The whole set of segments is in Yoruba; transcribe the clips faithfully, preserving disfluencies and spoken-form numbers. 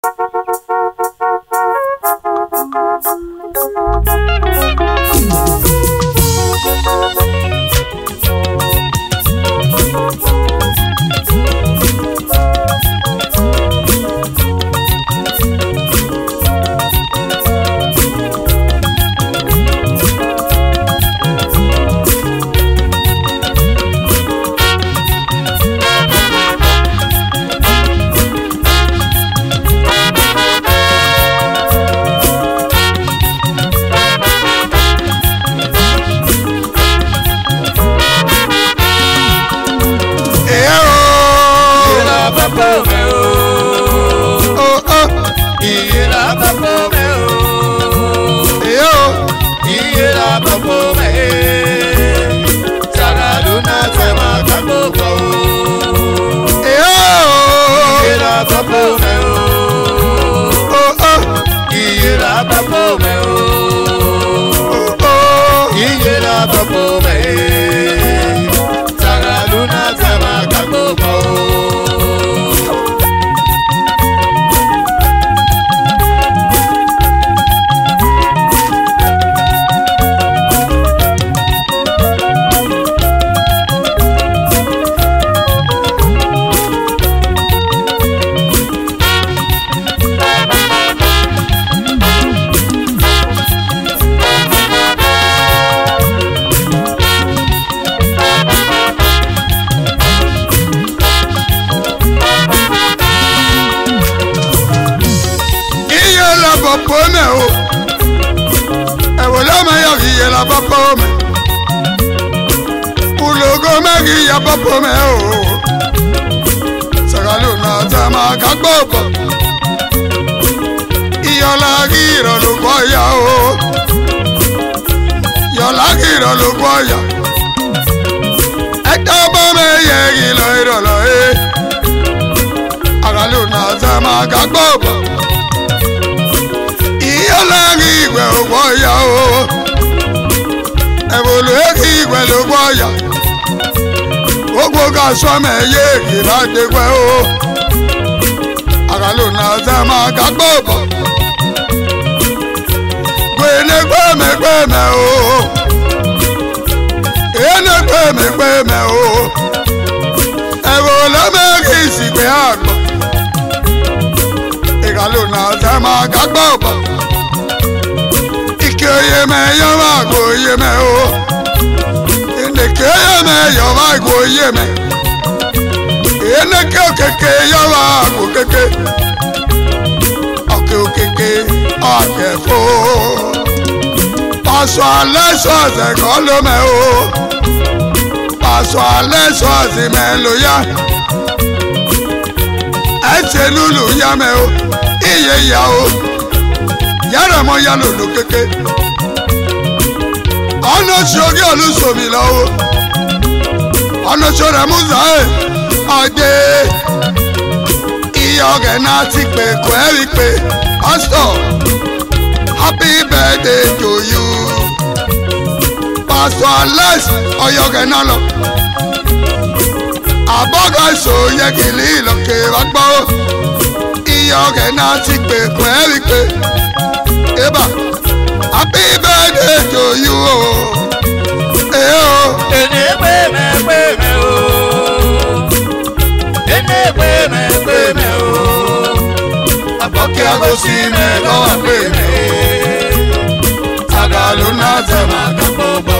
Some ye give the well. Agaluna Zama Gabobo. When a gbeme gbeme o. Ene gbeme gbeme o. Ewo la me isi pe agbo. Agaluna Zama Gabobo. Ike me yo ma go ye me o. Ene ke me yo ma go ye me. Ene ke keke yawa ko keke oke okeke ake fo paso ale so se ko lo me o paso ale so se me lo ya ese lulu ya me o iye ya o yara mo ya lulu keke ono shogi oluso mi lo o ono shore muza Ade Iyoge na ti pe kweri pe Pastor Happy birthday to you Pastor Alex Oyoge na lo Aboga so ye kili lo ke wagbo Iyoge na ti pe kweri pe Eba Happy birthday to you Eh oh Ene pe me pe me oh Ene pe me pe me o, aboki agosi me lo pe me. Agaluna zema kabobo.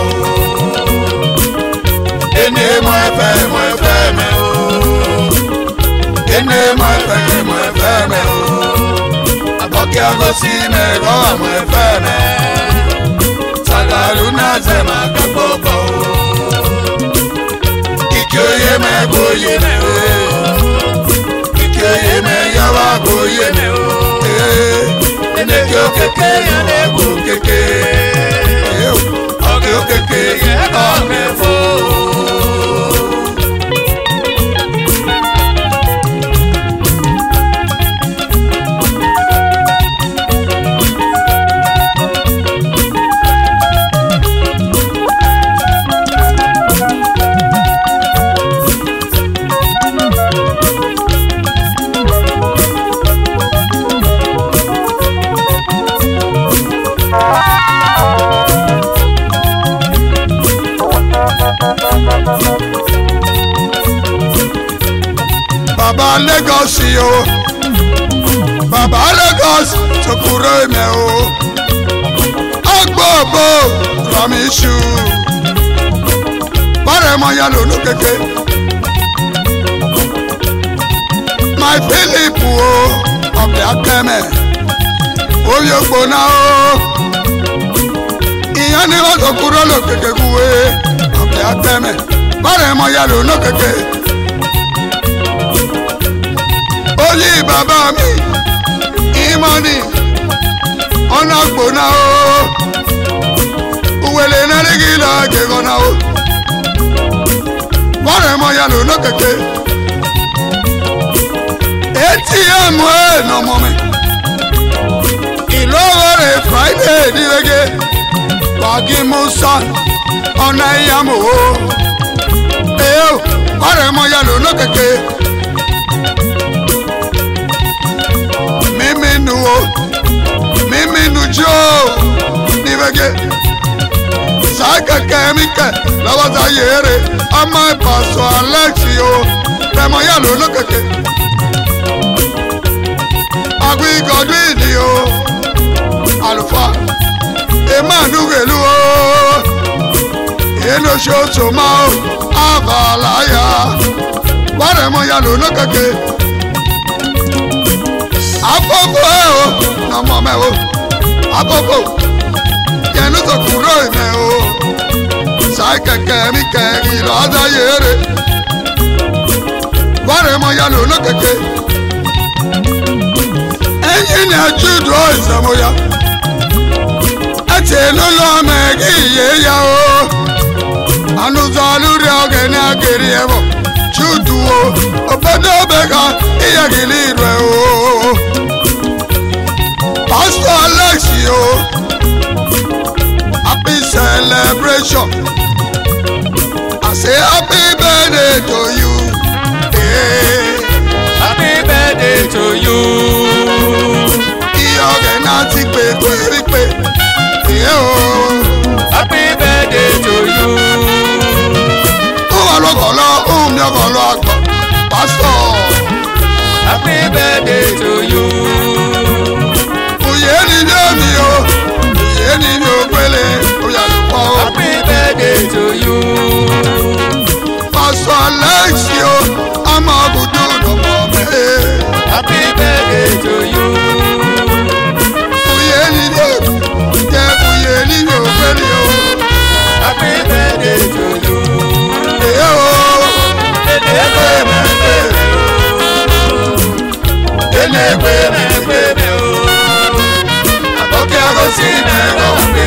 Ene mo fe mo fe me o. Ene mo fe mo fe me o. Aboki agosi me lo mo fe me. Agaluna zema kabobo. Ikoye me boye me o. Ye me yawa go ye me o eh ene kyo keke ye ne go keke eh o kyo keke ye ka me fo Baba Lagos sokuro me o agbobo ramishu bare mo ya lo keke my Philip o of the akeme oyo gbona o iyan ni o sokuro lo keke kuwe of the akeme bare mo ya lo keke oyi baba mi imani ona gbona o uwele narigila gegona o bare mo ya lo keke eti amu e no mo me ilore Friday di wege wagi musa ona yamu o e o bare mo ya lo keke mimi nu o mimi nu jo di wege saka kemike lawa za yere ama paso alexio remo ya lo keke agui godwin o alfa emmanuel o eno shoto ma o avalaya bare mo ya lo keke apopo o na mo me o apopo yenu to kuro me o sai keke mi ke ilo ada yere bare mo ya lo keke enyi na judo isamoya ate no lo me gi ye ya o anu zalu re oge na geri evo judo o obodo bega iya gili re o Pastor Alexio, happy celebration. I say happy birthday to you. Yeah. Happy birthday to you. Iyo ge na ti pe pe pe. Yeah oh. Happy birthday to you. O wa lo golo, o mi golo agbo. Pastor. Happy birthday to you. Happy birthday to you. Pastor Alexio, I'm a good no more. Happy birthday to you. Happy birthday to you. Happy birthday to you.